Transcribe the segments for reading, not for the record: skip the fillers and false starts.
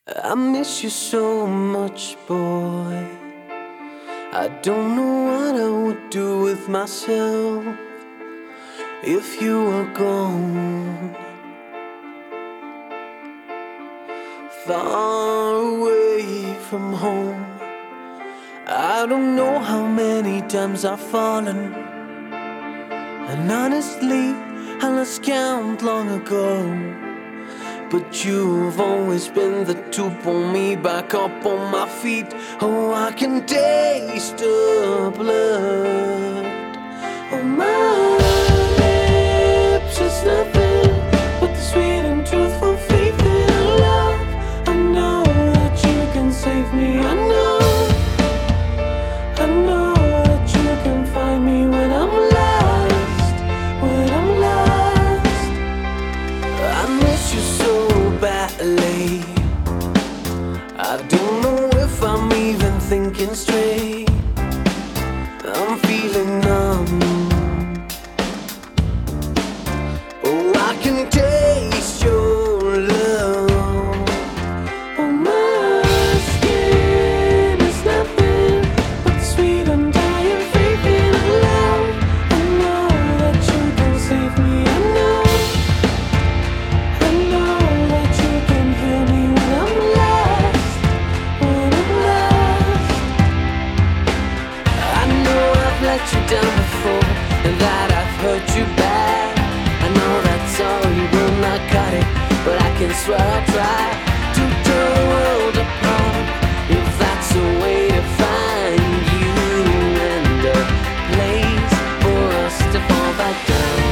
I miss you so much, boy. I don't know what I would do with myself if you were gone. Far away from home, I don't know how many times I've fallen, and honestly, I lost count long ago. But you've always been the to pull me back up on my feet. Oh, I can taste the blood on my lips. It's nothing but the sweet and truthful faith in love. I know that you can save me. I know that you can find me when I'm lost. When I'm lost, I miss you so badly. I don't know if I'm even thinking straight. I'm feeling numb. Oh, I can taste your love on my skin. It's nothing but the sweet undying faith in love. I know that you can save me. I know that you can heal me when I'm lost. When I'm lost, I know I've let you down before, and that I've hurt you bad. I know that sorry will not cut it, but I can swear I'll try to turn the world apart, if that's a way to find you and a place for us to fall back down.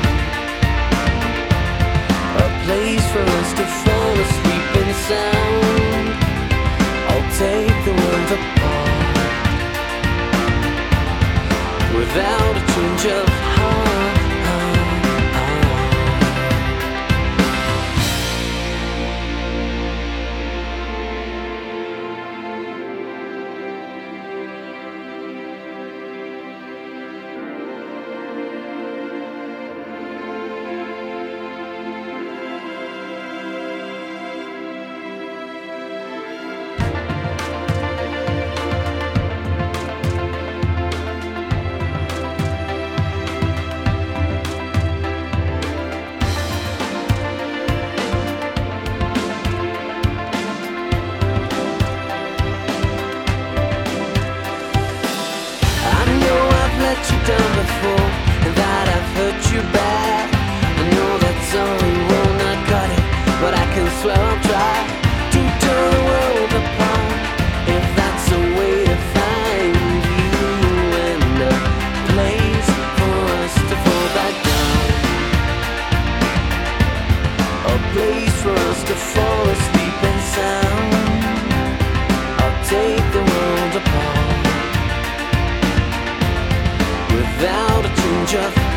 A place for us to fall asleep in sound. I'll take the world apart without a change of heart. Let you down before, and that I've hurt you bad. I know that sorry will not cut it, but I can swear I'll try to turn the world apart, if that's a way to find you and a place for us to fall back down. A place for us to fall asleep in sound. I'll take the world apart without a change of